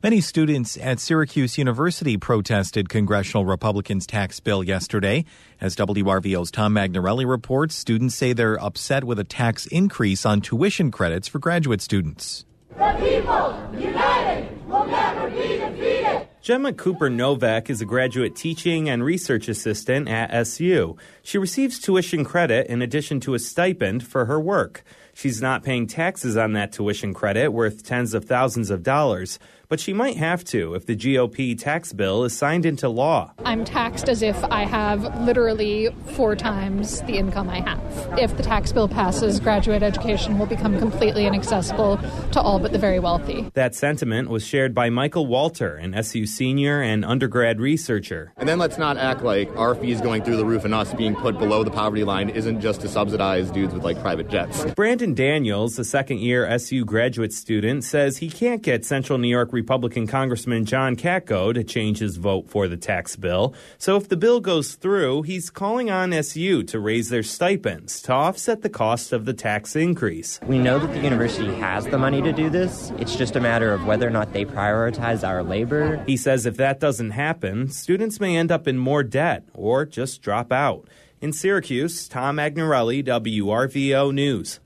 Many students at Syracuse University protested congressional Republicans' tax bill yesterday. As WRVO's Tom Magnarelli reports, students say they're upset with a tax increase on tuition credits for graduate students. The people, united, will never be defeated. Gemma Cooper Novak is a graduate teaching and research assistant at SU. She receives tuition credit in addition to a stipend for her work. She's not paying taxes on that tuition credit worth tens of thousands of dollars, but she might have to if the GOP tax bill is signed into law. I'm taxed as if I have literally 4 times the income I have. If the tax bill passes, graduate education will become completely inaccessible to all but the very wealthy. That sentiment was shared by Michael Walter, an SU senior and undergrad researcher. And then let's not act like our fees going through the roof and us being put below the poverty line isn't just to subsidize dudes with private jets. Brandon Daniels, a second-year SU graduate student, says he can't get Central New York Republican Congressman John Katko to change his vote for the tax bill. So if the bill goes through, he's calling on SU to raise their stipends to offset the cost of the tax increase. We know that the university has the money to do this. It's just a matter of whether or not they prioritize our labor. He says if that doesn't happen, students may end up in more debt or just drop out. In Syracuse, Tom Magnarelli, WRVO News.